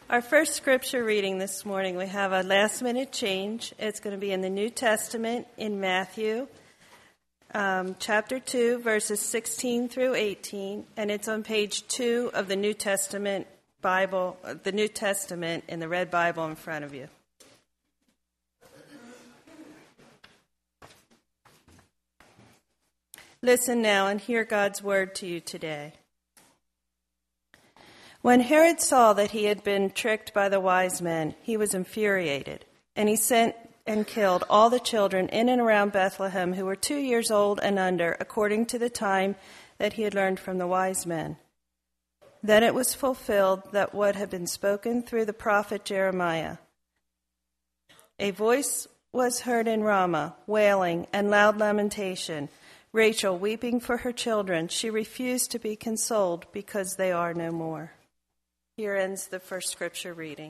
Our first scripture reading this morning, we have a last-minute change. It's going to be in the New Testament in Matthew, chapter 2, verses 16 through 18, and it's on page 2 of the New Testament Bible, the New Testament in the red Bible in front of you. Listen now and hear God's word to you today. When Herod saw that he had been tricked by the wise men, he was infuriated, and he sent and killed all the children in and around Bethlehem who were 2 years old and under, according to the time that he had learned from the wise men. Then it was fulfilled that what had been spoken through the prophet Jeremiah. A voice was heard in Ramah, wailing and loud lamentation, Rachel weeping for her children. She refused to be consoled because they are no more. Here ends the first scripture reading.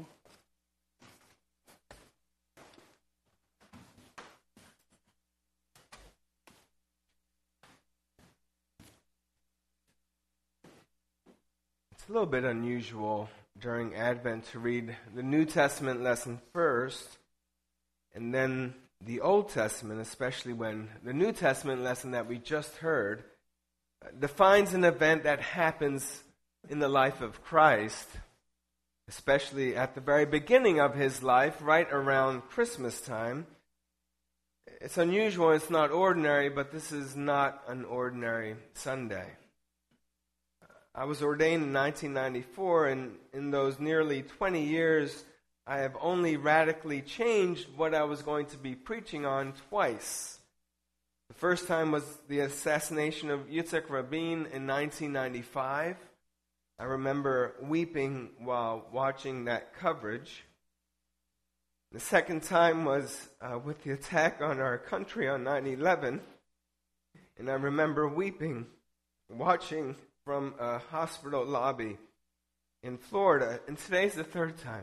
It's a little bit unusual during Advent to read the New Testament lesson first and then the Old Testament, especially when the New Testament lesson that we just heard defines an event that happens in the life of Christ, especially at the very beginning of his life, right around Christmas time. It's unusual, it's not ordinary, but this is not an ordinary Sunday. I was ordained in 1994, and in those nearly 20 years, I have only radically changed what I was going to be preaching on twice. The first time was the assassination of Yitzhak Rabin in 1995. I remember weeping while watching that coverage. The second time was with the attack on our country on 9/11. And I remember weeping, watching from a hospital lobby in Florida. And today's the third time.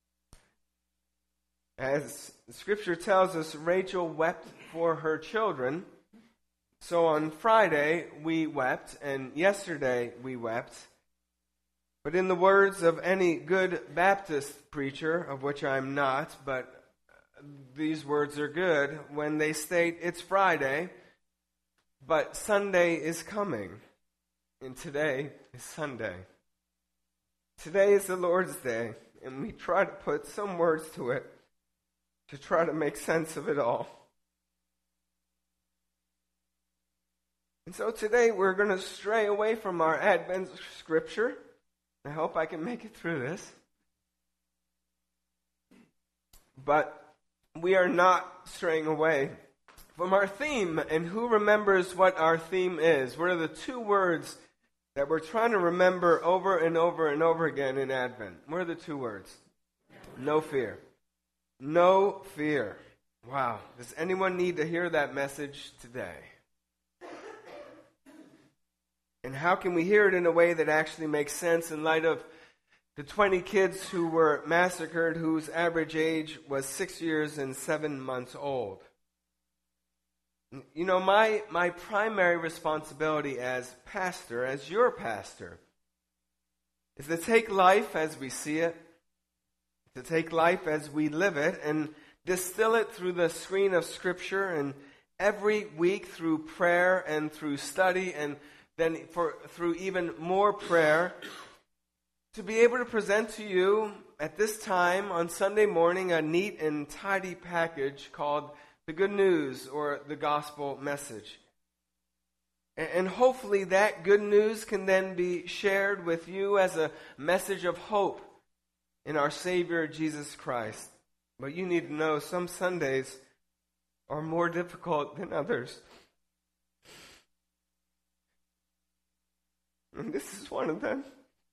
As the scripture tells us, Rachel wept for her children. So on Friday we wept, and yesterday we wept. But in the words of any good Baptist preacher, of which I'm not, but these words are good, when they state it's Friday, but Sunday is coming, and today is Sunday. Today is the Lord's Day, and we try to put some words to it to try to make sense of it all. And so today we're going to stray away from our Advent scripture. I hope I can make it through this. But we are not straying away from our theme. And who remembers what our theme is? What are the two words that we're trying to remember over and over and over again in Advent? What are the two words? No fear. No fear. Wow. Does anyone need to hear that message today? And how can we hear it in a way that actually makes sense in light of the 20 kids who were massacred, whose average age was 6 years and 7 months old? You know, my primary responsibility as pastor, as your pastor, is to take life as we see it, to take life as we live it, and distill it through the screen of Scripture, and every week through prayer and through study, and then through even more prayer, to be able to present to you at this time on Sunday morning a neat and tidy package called the Good News or the Gospel Message. And hopefully that good news can then be shared with you as a message of hope in our Savior Jesus Christ. But you need to know some Sundays are more difficult than others. And this is one of them.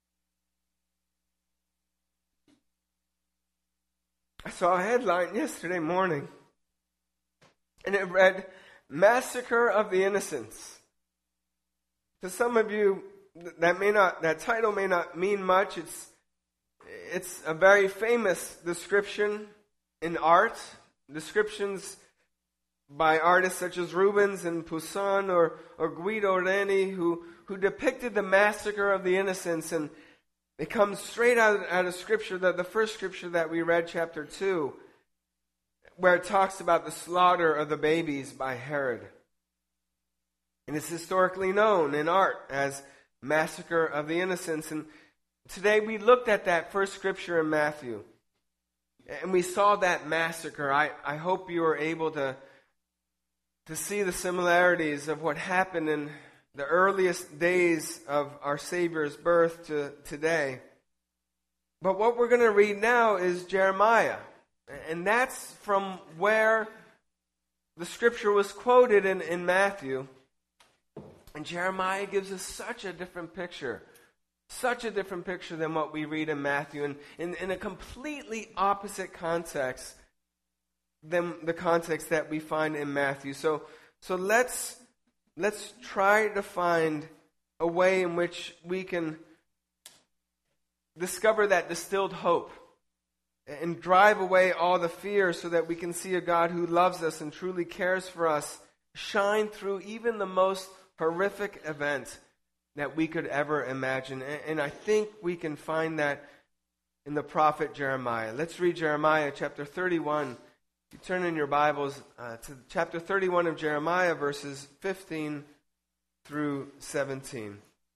I saw a headline yesterday morning, and it read, Massacre of the Innocents. To some of you, that title may not mean much. It's a very famous description in art. Descriptions by artists such as Rubens and Poussin or Guido Reni who depicted the massacre of the innocents. And It comes straight out of Scripture, the first Scripture that we read, chapter 2, where it talks about the slaughter of the babies by Herod. And it's historically known in art as Massacre of the Innocents. And today we looked at that first Scripture in Matthew. And we saw that massacre. I hope you were able to see the similarities of what happened in the earliest days of our Savior's birth to today. But what we're going to read now is Jeremiah. And that's from where the Scripture was quoted in Matthew. And Jeremiah gives us such a different picture. Such a different picture than what we read in Matthew. And in a completely opposite context than the context that we find in Matthew. So let's try to find a way in which we can discover that distilled hope and drive away all the fear so that we can see a God who loves us and truly cares for us shine through even the most horrific event that we could ever imagine. And I think we can find that in the prophet Jeremiah. Let's read Jeremiah chapter 31. You turn in your Bibles to chapter 31 of Jeremiah, verses 15 through 17.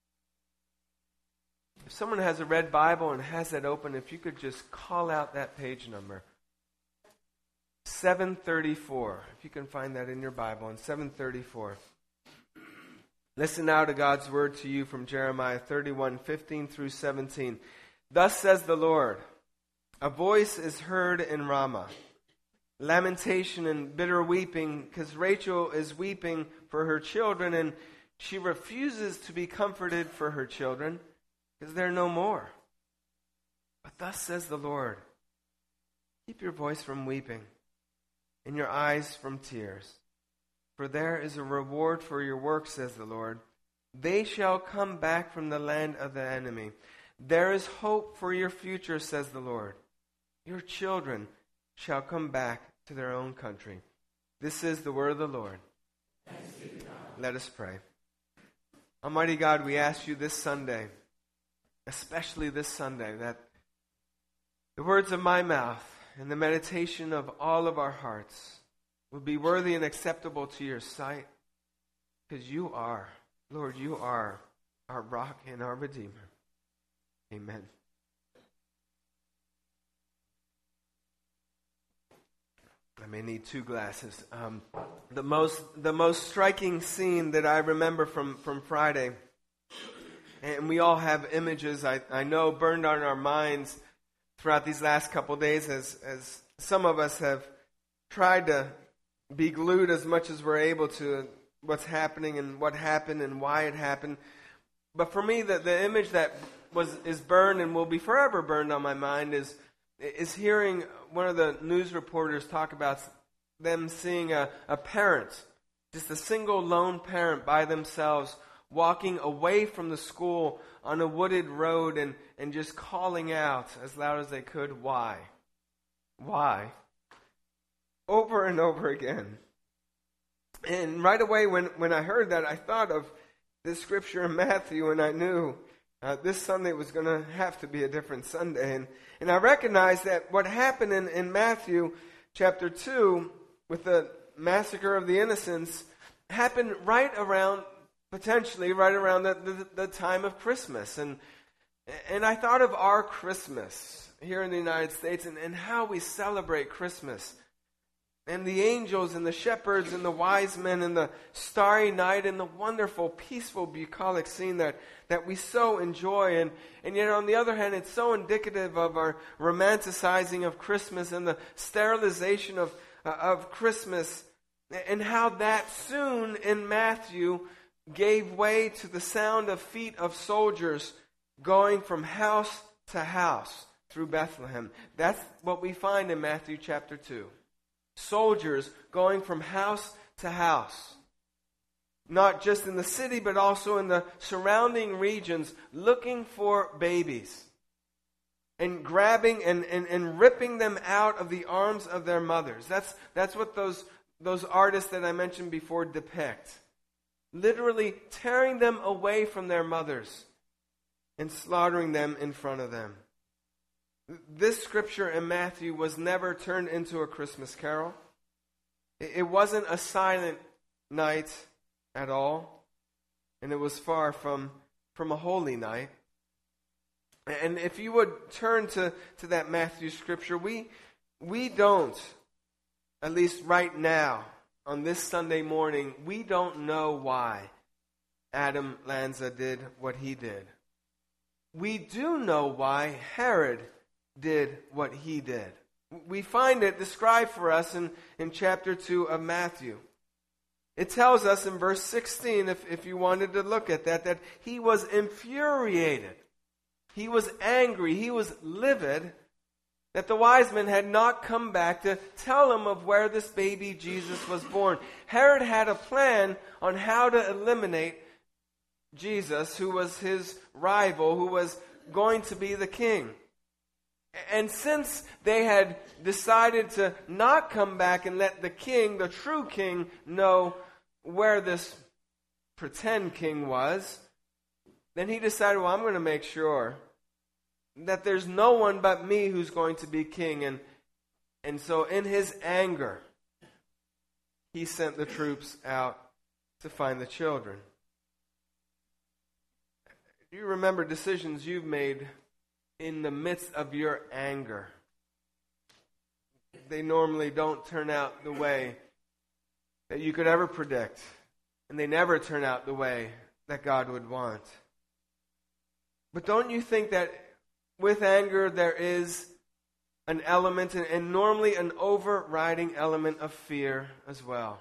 If someone has a red Bible and has that open, if you could just call out that page number. 734. If you can find that in your Bible, in 734. Listen now to God's word to you from Jeremiah 31, 15 through 17. Thus says the Lord, a voice is heard in Ramah, lamentation and bitter weeping, because Rachel is weeping for her children, and she refuses to be comforted for her children, because they're no more. But thus says the Lord, keep your voice from weeping, and your eyes from tears. For there is a reward for your work, says the Lord. They shall come back from the land of the enemy. There is hope for your future, says the Lord. Your children shall come back to their own country. This is the word of the Lord. Let us pray. Almighty God, we ask you this Sunday, especially this Sunday, that the words of my mouth and the meditation of all of our hearts will be worthy and acceptable to your sight, because you are, Lord, you are our rock and our Redeemer. Amen. I may need two glasses. The most striking scene that I remember from Friday, and we all have images, I know, burned on our minds throughout these last couple days as some of us have tried to be glued as much as we're able to what's happening and what happened and why it happened. But for me, the image that is burned and will be forever burned on my mind is hearing one of the news reporters talk about them seeing a parent, just a single lone parent by themselves, walking away from the school on a wooded road and just calling out as loud as they could, why? Why? Over and over again. And right away when I heard that, I thought of this scripture in Matthew, and I knew this Sunday was going to have to be a different Sunday. And I recognized that what happened in Matthew chapter 2 with the massacre of the innocents happened potentially right around the time of Christmas. And I thought of our Christmas here in the United States and how we celebrate Christmas. And the angels and the shepherds and the wise men and the starry night and the wonderful, peaceful, bucolic scene that we so enjoy. And yet on the other hand, it's so indicative of our romanticizing of Christmas and the sterilization of Christmas, and how that soon in Matthew gave way to the sound of feet of soldiers going from house to house through Bethlehem. That's what we find in Matthew chapter 2. Soldiers going from house to house. Not just in the city, but also in the surrounding regions, looking for babies. And grabbing and ripping them out of the arms of their mothers. That's what those artists that I mentioned before depict. Literally tearing them away from their mothers and slaughtering them in front of them. This scripture in Matthew was never turned into a Christmas carol. It wasn't a silent night at all, and it was far from a holy night. And if you would turn to that Matthew scripture, we don't, at least right now, on this Sunday morning, we don't know why Adam Lanza did what he did. We do know why Herod did what he did. We find it described for us in chapter 2 of Matthew. It tells us in verse 16, if you wanted to look at that he was infuriated. He was angry. He was livid that the wise men had not come back to tell him of where this baby Jesus was born. Herod had a plan on how to eliminate Jesus, who was his rival, who was going to be the king. And since they had decided to not come back and let the king, the true king, know where this pretend king was, then he decided, well, I'm going to make sure that there's no one but me who's going to be king. And so in his anger, he sent the troops out to find the children. Do you remember decisions you've made in the midst of your anger? They normally don't turn out the way that you could ever predict. And they never turn out the way that God would want. But don't you think that with anger there is an element, and normally an overriding element of fear as well?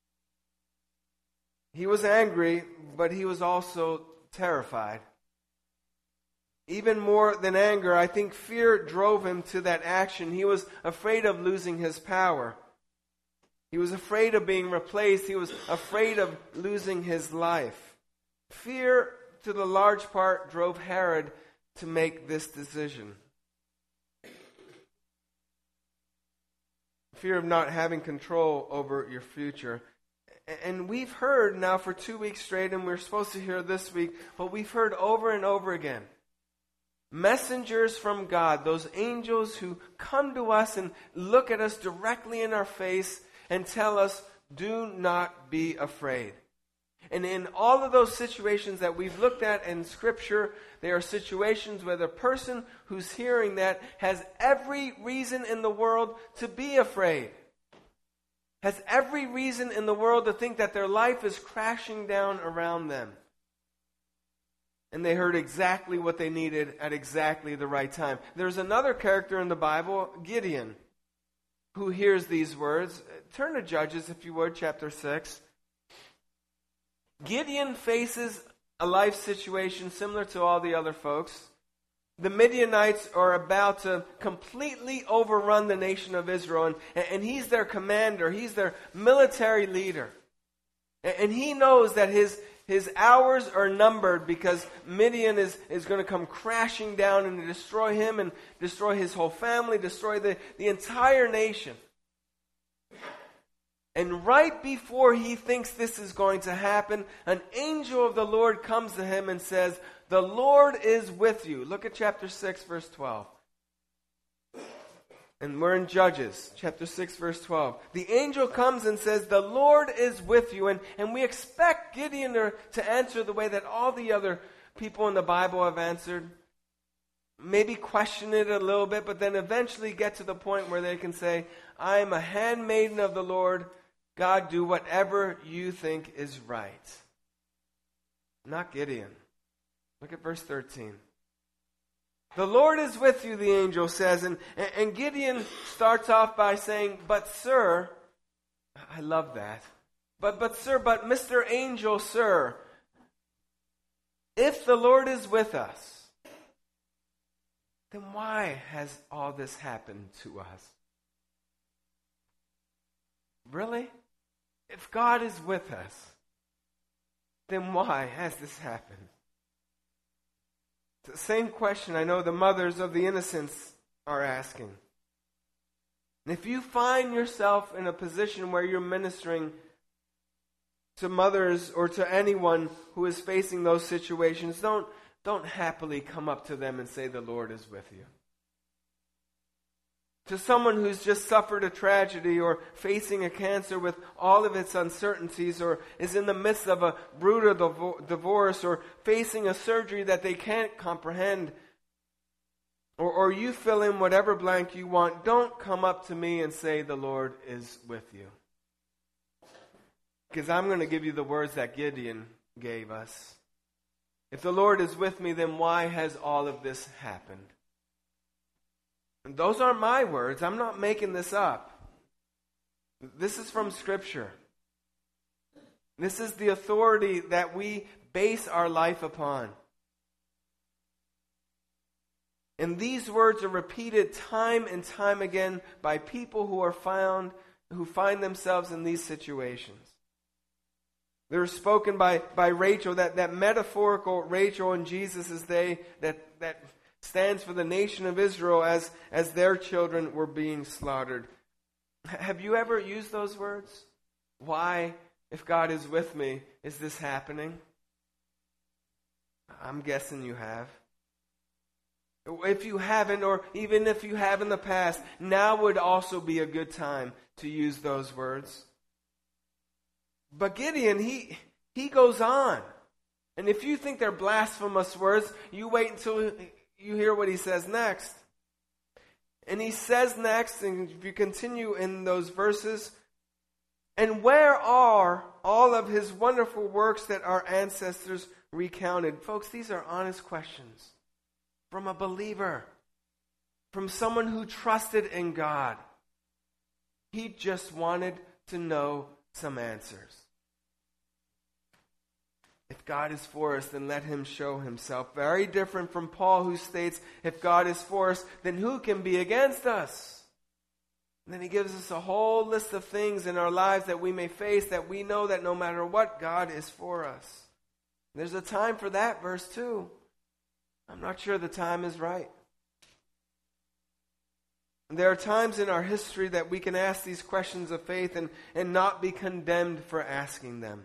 He was angry, but he was also terrified. Even more than anger, I think fear drove him to that action. He was afraid of losing his power. He was afraid of being replaced. He was afraid of losing his life. Fear, to the large part, drove Herod to make this decision. Fear of not having control over your future. And we've heard now for 2 weeks straight, and we're supposed to hear this week, but we've heard over and over again. Messengers from God, those angels who come to us and look at us directly in our face and tell us, do not be afraid. And in all of those situations that we've looked at in Scripture, there are situations where the person who's hearing that has every reason in the world to be afraid. Has every reason in the world to think that their life is crashing down around them. And they heard exactly what they needed at exactly the right time. There's another character in the Bible, Gideon, who hears these words. Turn to Judges, if you would, chapter 6. Gideon faces a life situation similar to all the other folks. The Midianites are about to completely overrun the nation of Israel, and he's their commander. He's their military leader. And he knows that his hours are numbered because Midian is going to come crashing down and destroy him and destroy his whole family, destroy the entire nation. And right before he thinks this is going to happen, an angel of the Lord comes to him and says, "The Lord is with you." Look at chapter 6, verse 12. And we're in Judges, chapter 6, verse 12. The angel comes and says, "The Lord is with you." And we expect Gideon to answer the way that all the other people in the Bible have answered. Maybe question it a little bit, but then eventually get to the point where they can say, "I am a handmaiden of the Lord. God, do whatever you think is right." Not Gideon. Look at verse 13. "The Lord is with you," the angel says. And Gideon starts off by saying, "But sir," I love that. But sir, but Mr. Angel, sir, if the Lord is with us, then why has all this happened to us? Really? If God is with us, then why has this happened? The same question I know the mothers of the innocents are asking. And if you find yourself in a position where you're ministering to mothers or to anyone who is facing those situations, don't don't happily come up to them and say, the Lord is with you. To someone who's just suffered a tragedy or facing a cancer with all of its uncertainties, or is in the midst of a brutal divorce, or facing a surgery that they can't comprehend, or you fill in whatever blank you want, don't come up to me and say the Lord is with you. Because I'm going to give you the words that Gideon gave us. If the Lord is with me, then why has all of this happened? And those aren't my words. I'm not making this up. This is from Scripture. This is the authority that we base our life upon. And these words are repeated time and time again by people who find themselves in these situations. They're spoken by Rachel, that metaphorical Rachel in Jesus' day that stands for the nation of Israel as their children were being slaughtered. Have you ever used those words? Why, if God is with me, is this happening? I'm guessing you have. If you haven't, or even if you have in the past, now would also be a good time to use those words. But Gideon, he goes on. And if you think they're blasphemous words, you wait until you hear what he says next. And he says next, and if you continue in those verses, and where are all of his wonderful works that our ancestors recounted? Folks, these are honest questions from a believer, from someone who trusted in God. He just wanted to know some answers. If God is for us, then let him show himself. Very different from Paul, who states, if God is for us, then who can be against us? And then he gives us a whole list of things in our lives that we may face, that we know that no matter what, God is for us. There's a time for that verse too. I'm not sure the time is right. There are times in our history that we can ask these questions of faith and not be condemned for asking them.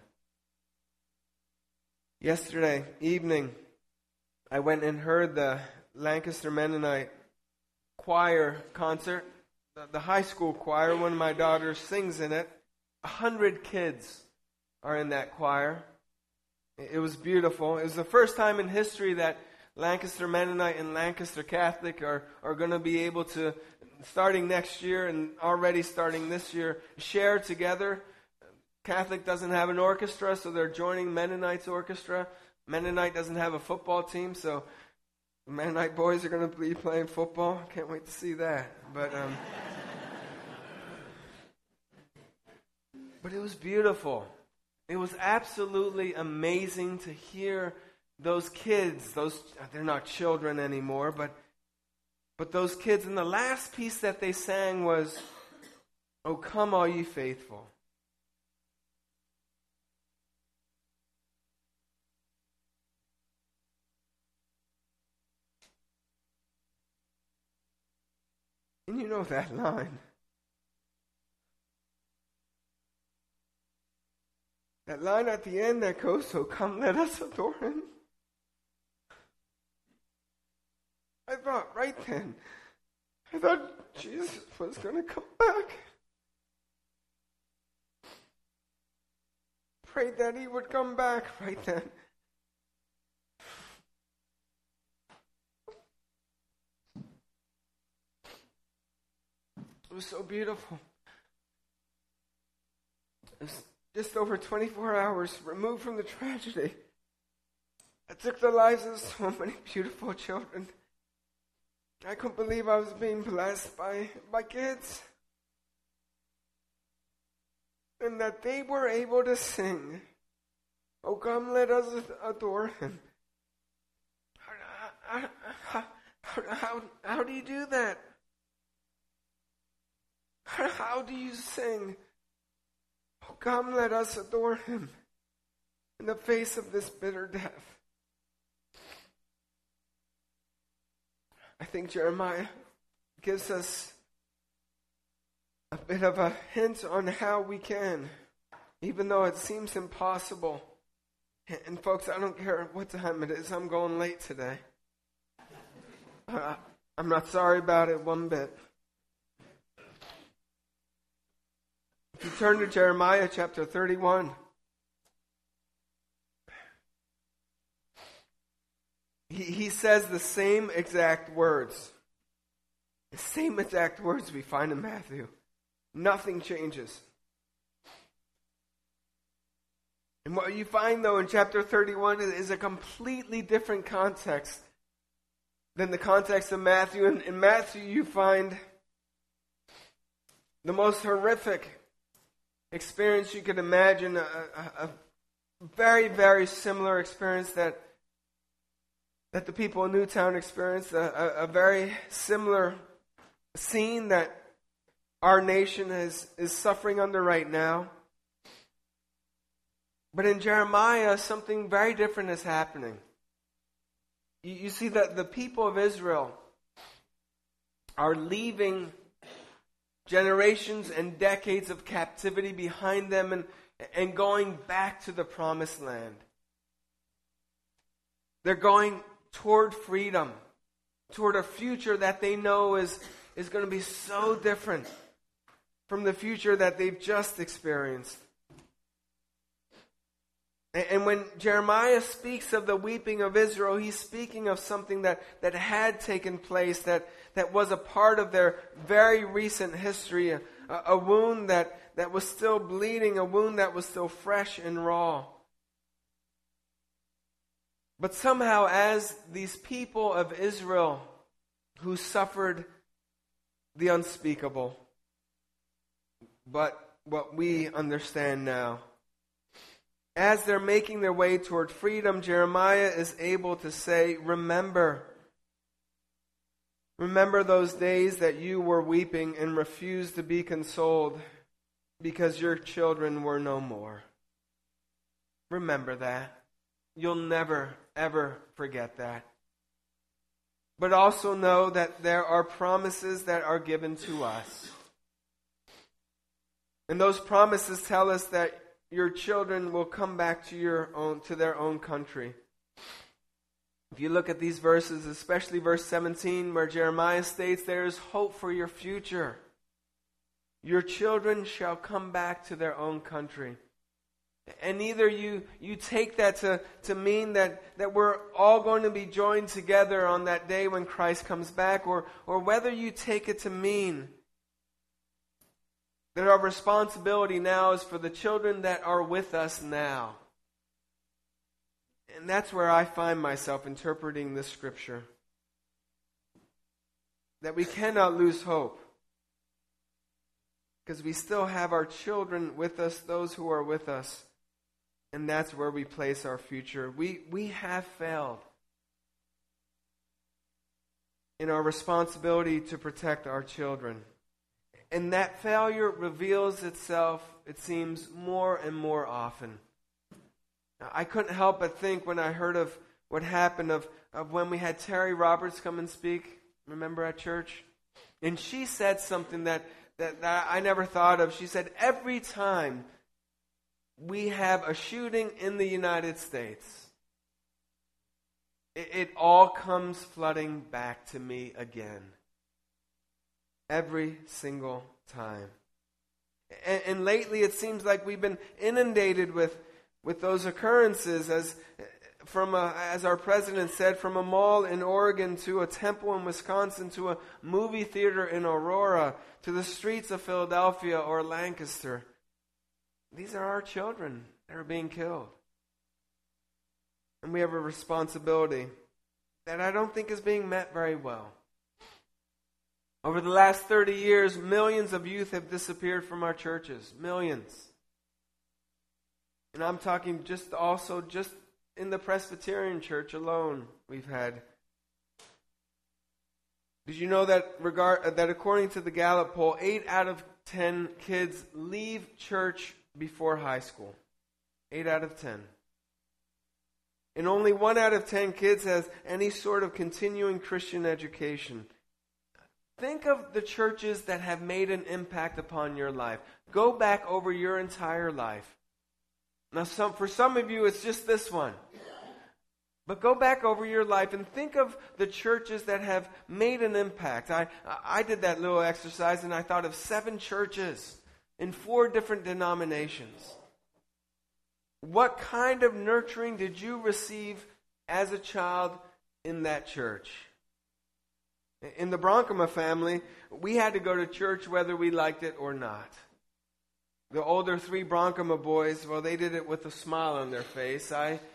Yesterday evening, I went and heard the Lancaster Mennonite choir concert. The high school choir, one of my daughters sings in it. 100 kids are in that choir. It was beautiful. It was the first time in history that Lancaster Mennonite and Lancaster Catholic are going to be able to, starting next year and already starting this year, share together. Catholic doesn't have an orchestra, so they're joining Mennonite's orchestra. Mennonite doesn't have a football team, so the Mennonite boys are going to be playing football. Can't wait to see that. But it was beautiful. It was absolutely amazing to hear those kids. They're not children anymore, but those kids. And the last piece that they sang was, "O come all ye faithful." And you know that line. That line at the end that goes, "So come, let us adore him." I thought right then, Jesus was going to come back. Prayed that he would come back right then. It was so beautiful. It was just over 24 hours removed from the tragedy that took the lives of so many beautiful children. I couldn't believe I was being blessed by kids. And that they were able to sing, "Oh, come, let us adore him." How do you do that? How do you sing, "Oh, come, let us adore him," in the face of this bitter death? I think Jeremiah gives us a bit of a hint on how we can, even though it seems impossible, And folks, I don't care what time it is, I'm going late today. I'm not sorry about it one bit. If you turn to Jeremiah chapter 31, he says the same exact words. The same exact words we find in Matthew. Nothing changes. And what you find, though, in chapter 31 is a completely different context than the context of Matthew. In Matthew, you find the most horrific experience you could imagine, a very, very similar experience that the people in Newtown experienced, a very similar scene that our nation is suffering under right now. But in Jeremiah, something very different is happening. You see that the people of Israel are leaving generations and decades of captivity behind them and going back to the promised land. They're going toward freedom, toward a future that they know is going to be so different from the future that they've just experienced. And when Jeremiah speaks of the weeping of Israel, he's speaking of something that had taken place, that was a part of their very recent history, a wound that was still bleeding, a wound that was still fresh and raw. But somehow, as these people of Israel who suffered the unspeakable, but what we understand now, as they're making their way toward freedom, Jeremiah is able to say, remember those days that you were weeping and refused to be consoled because your children were no more. Remember that. You'll never, ever forget that. But also know that there are promises that are given to us. And those promises tell us that your children will come back to their own country. If you look at these verses, especially verse 17, where Jeremiah states there is hope for your future. Your children shall come back to their own country. And either you take that to mean that we're all going to be joined together on that day when Christ comes back, or whether you take it to mean that our responsibility now is for the children that are with us now. And that's where I find myself interpreting this scripture. That we cannot lose hope. Because we still have our children with us, those who are with us. And that's where we place our future. We have failed in our responsibility to protect our children. And that failure reveals itself, it seems, more and more often. Now, I couldn't help but think when I heard of what happened of when we had Terry Roberts come and speak, remember, at church? And she said something that I never thought of. She said, every time we have a shooting in the United States, it all comes flooding back to me again. Every single time. And lately it seems like we've been inundated with those occurrences, as our president said, from a mall in Oregon to a temple in Wisconsin to a movie theater in Aurora to the streets of Philadelphia or Lancaster. These are our children that are being killed. And we have a responsibility that I don't think is being met very well. Over the last 30 years, millions of youth have disappeared from our churches. Millions. And I'm talking just in the Presbyterian church alone, we've had. Did you know that according to the Gallup poll, 8 out of 10 kids leave church before high school? 8 out of 10. And only 1 out of 10 kids has any sort of continuing Christian education. Think of the churches that have made an impact upon your life. Go back over your entire life. Now, for some of you, it's just this one. But go back over your life and think of the churches that have made an impact. I did that little exercise and I thought of 7 churches in 4 different denominations. What kind of nurturing did you receive as a child in that church? In the Bronkema family, we had to go to church whether we liked it or not. The older 3 Bronkema boys, well, they did it with a smile on their face.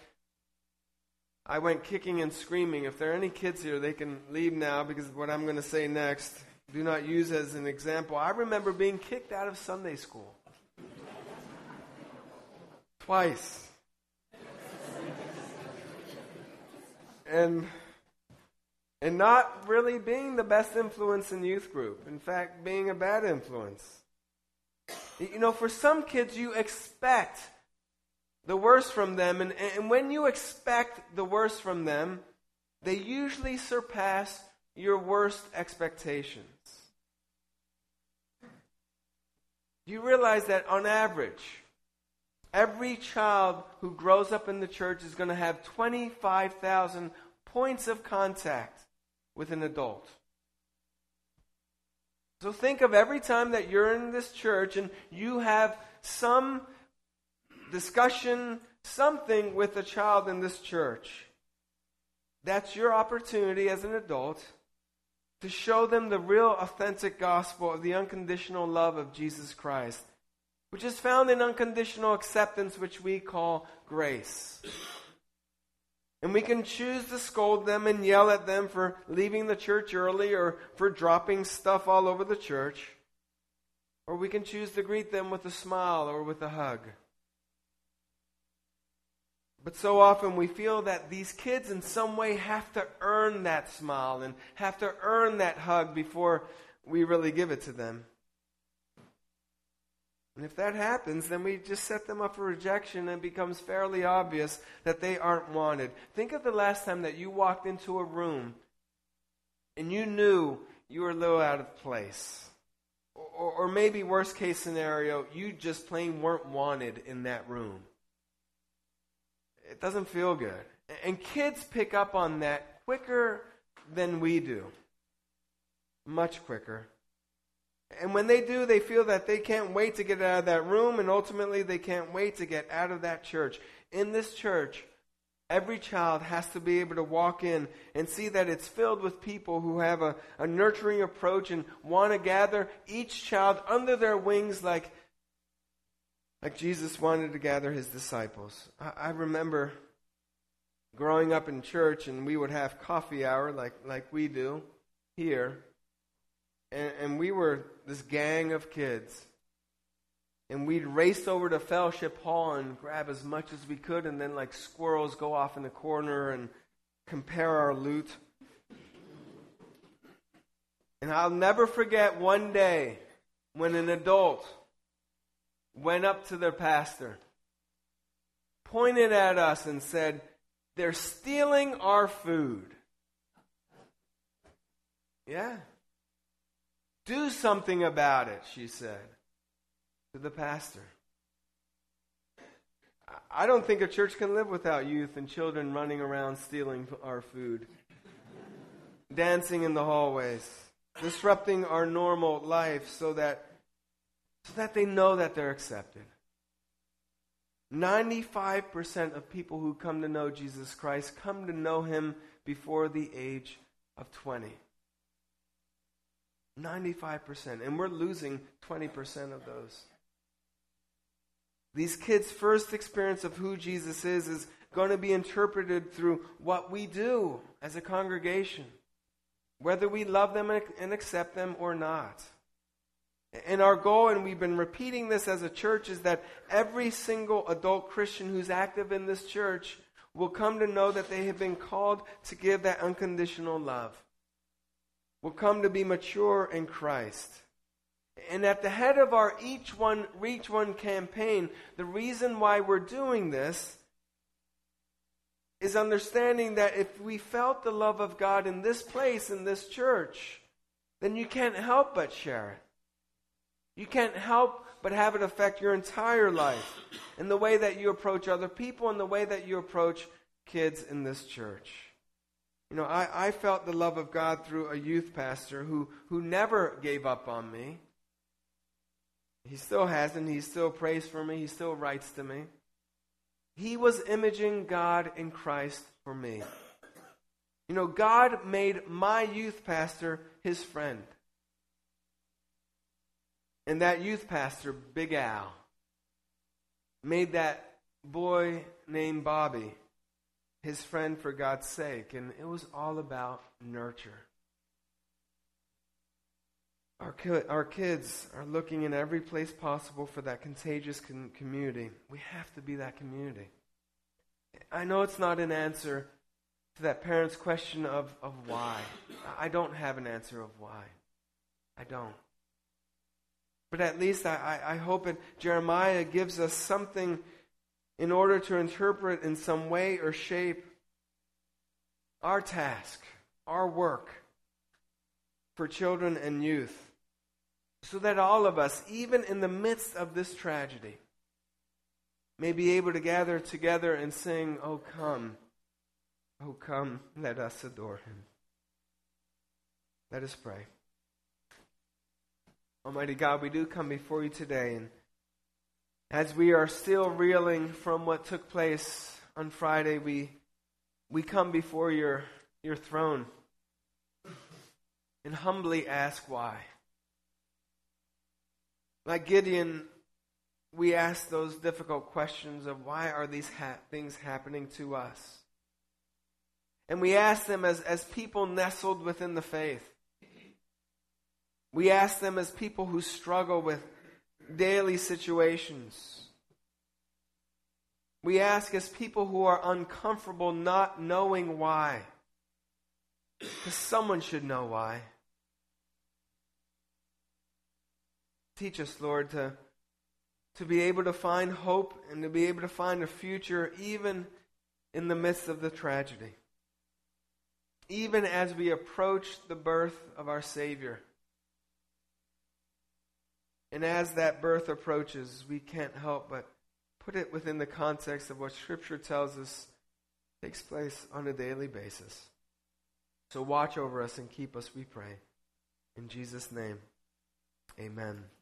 I went kicking and screaming. If there are any kids here, they can leave now because what I'm going to say next, do not use as an example. I remember being kicked out of Sunday school. Twice. And not really being the best influence in youth group. In fact, being a bad influence. You know, for some kids, you expect the worst from them. And when you expect the worst from them, they usually surpass your worst expectations. You realize that on average, every child who grows up in the church is going to have 25,000 points of contact with an adult. So think of every time that you're in this church and you have some discussion, something with a child in this church. That's your opportunity as an adult to show them the real authentic gospel of the unconditional love of Jesus Christ, which is found in unconditional acceptance, which we call grace. And we can choose to scold them and yell at them for leaving the church early or for dropping stuff all over the church. Or we can choose to greet them with a smile or with a hug. But so often we feel that these kids in some way have to earn that smile and have to earn that hug before we really give it to them. And if that happens, then we just set them up for rejection and it becomes fairly obvious that they aren't wanted. Think of the last time that you walked into a room and you knew you were a little out of place. Or maybe worst case scenario, you just plain weren't wanted in that room. It doesn't feel good. And kids pick up on that quicker than we do. Much quicker. And when they do, they feel that they can't wait to get out of that room, and ultimately they can't wait to get out of that church. In this church, every child has to be able to walk in and see that it's filled with people who have a nurturing approach and want to gather each child under their wings like Jesus wanted to gather his disciples. I remember growing up in church, and we would have coffee hour like we do here. And we were this gang of kids. And we'd race over to Fellowship Hall and grab as much as we could, and then like squirrels go off in the corner and compare our loot. And I'll never forget one day when an adult went up to their pastor, pointed at us and said, "They're stealing our food." Yeah. "Do something about it," she said to the pastor. I don't think a church can live without youth and children running around stealing our food, dancing in the hallways, disrupting our normal life so that they know that they're accepted. 95% of people who come to know Jesus Christ come to know him before the age of 20. 95%. And we're losing 20% of those. These kids' first experience of who Jesus is going to be interpreted through what we do as a congregation, whether we love them and accept them or not. And our goal, and we've been repeating this as a church, is that every single adult Christian who's active in this church will come to know that they have been called to give that unconditional love. Will come to be mature in Christ. And at the head of our Reach One campaign, the reason why we're doing this is understanding that if we felt the love of God in this place, in this church, then you can't help but share it. You can't help but have it affect your entire life in the way that you approach other people and the way that you approach kids in this church. You know, I felt the love of God through a youth pastor who never gave up on me. He still hasn't. He still prays for me. He still writes to me. He was imaging God in Christ for me. You know, God made my youth pastor his friend. And that youth pastor, Big Al, made that boy named Bobby his friend for God's sake. And it was all about nurture. Our kids are looking in every place possible for that contagious community. We have to be that community. I know it's not an answer to that parent's question of why. I don't have an answer of why. I don't. But at least I hope that Jeremiah gives us something in order to interpret in some way or shape our task, our work for children and youth, so that all of us, even in the midst of this tragedy, may be able to gather together and sing, "Oh come, let us adore him." Let us pray. Almighty God, we do come before you today, and as we are still reeling from what took place on Friday, we come before your throne and humbly ask why. Like Gideon, we ask those difficult questions of why are these things happening to us? And we ask them as people nestled within the faith. We ask them as people who struggle with daily situations. We ask as people who are uncomfortable not knowing why. Because someone should know why. Teach us, Lord, to be able to find hope and to be able to find a future even in the midst of the tragedy. Even as we approach the birth of our Savior. And as that birth approaches, we can't help but put it within the context of what Scripture tells us takes place on a daily basis. So watch over us and keep us, we pray. In Jesus' name, amen.